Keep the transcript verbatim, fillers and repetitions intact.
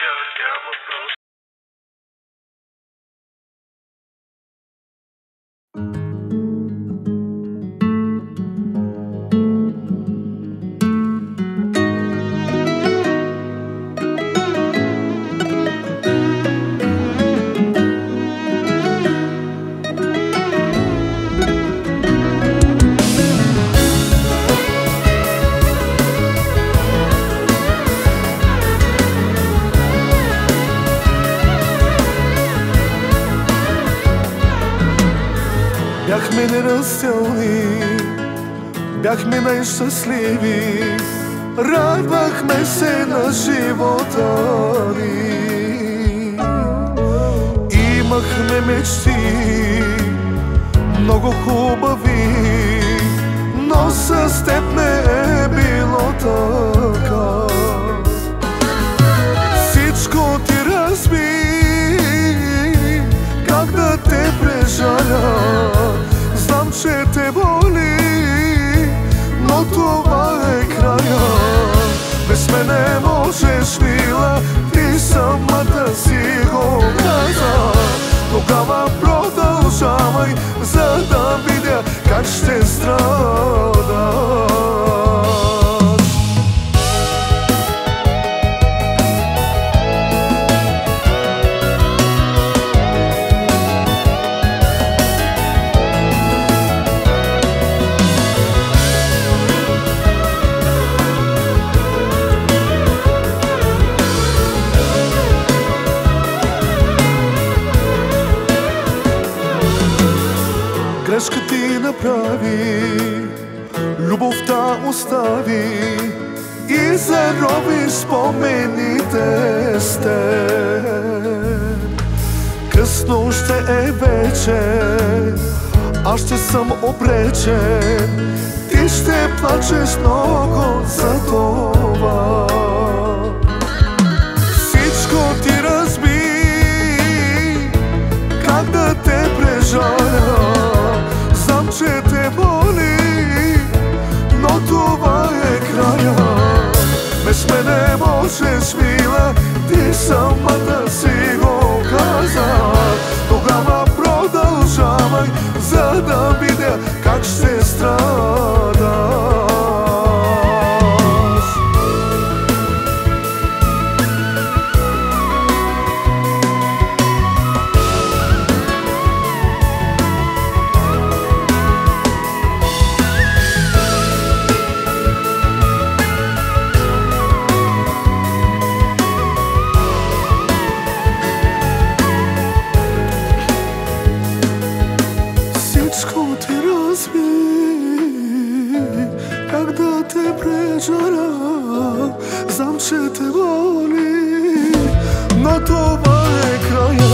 Бяхме неразделни, бяхме най-щастливи, радвахме се на живота ни. Имахме мечти, много хубави, но с теб не е било така. Всичко ти разби, как да те прежаля. Знам, че те боли, но това е края. Без мен не можеш, мила, ти самата си го каза. Тогава продължавай, за да видя как ще страдаш. Грешка ти направи, любовта остави и зароби спомените с теб. Късно ще е вече, аз ще съм обречен, ти ще плачеш много за това. Всичко ти разби, как да те прежаля. Знам, че те боли, но това е края. Без мен не можеш, мила, ти самата си го каза. Тогава продължавай, за да видя как ще страдаш. Всичко ти разби, как да те прежаля. Знам, че те боли, но това е края.